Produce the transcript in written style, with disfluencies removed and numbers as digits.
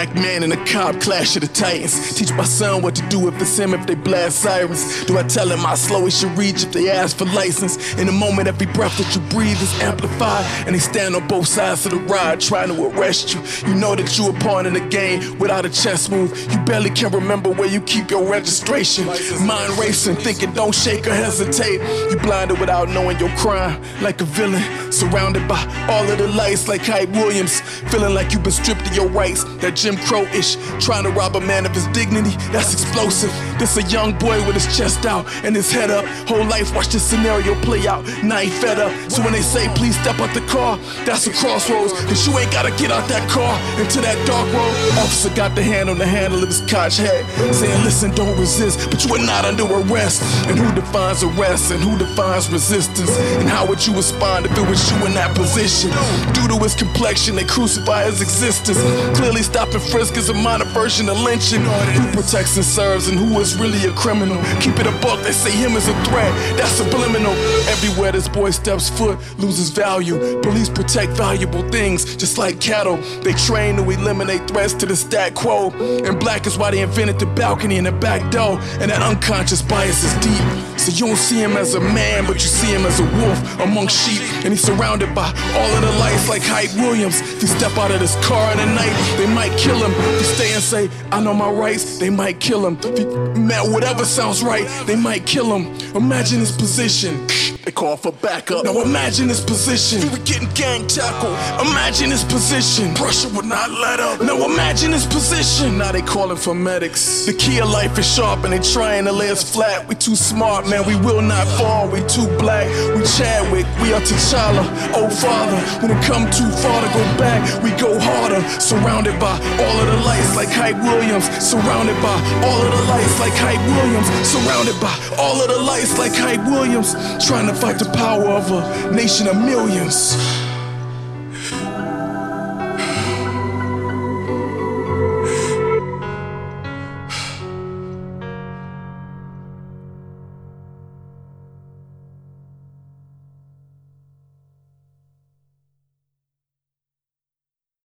black man and a cop, clash of the titans. Teach my son what to do if it's him, if they blast sirens. Do I tell him how slow he should reach if they ask for license? In the moment, every breath that you breathe is amplified, and they stand on both sides of the ride trying to arrest you. You know that you a pawn in the game without a chess move. You barely can remember where you keep your registration. Mind racing, thinking don't shake or hesitate. You blinded without knowing your crime, like a villain, surrounded by all of the lights like Hype Williams. Feeling like you've been stripped of your rights, that Jim Crow-ish. Trying to rob a man of his dignity, that's explosive. This a young boy with his chest out and his head up. Whole life watch this scenario play out, now he fed up. So when they say please step out the car, that's a crossroads. Cause you ain't gotta get out that car into that dark road. Officer got the hand on the handle of his Koch head, saying listen, don't resist, but you are not under arrest. And who defines arrest and who defines resistance? And how would you respond if it was you in that position? Due to his complexion, they crucify his existence. Clearly stopping frisk is a minor version of lynching. Who protects and serves and who is really a criminal? Keep it a buck, they say him is a threat, that's subliminal. Everywhere this boy steps foot loses value. Police protect valuable things just like cattle. They train to eliminate threats to the stat quo. And black is why they invented the balcony and the back door. And that unconscious bias is deep. So you don't see him as a man, but you see him as a wolf among sheep. And he's surrounded by all of the lights like Hype Williams. If you step out of this car in the night, they might kill him. If you stay and say, I know my rights, they might kill him. If you, whatever sounds right, they might kill him. Imagine his position. They call for backup. Now imagine his position. He was getting gang tackled. Imagine his position. Pressure would not let up. Now imagine his position. Now they calling for medics. The key of life is sharp and they trying to lay us flat. We too smart, man. We will not fall. We too black. We Chadwick. We are T'Challa. Oh father, when it come too far to go back, we go harder. Surrounded by all of the lights like Hype Williams. Surrounded by all of the lights like Hype Williams. Surrounded by all of the lights like Hype Williams. Trying to fight the power of a nation of millions.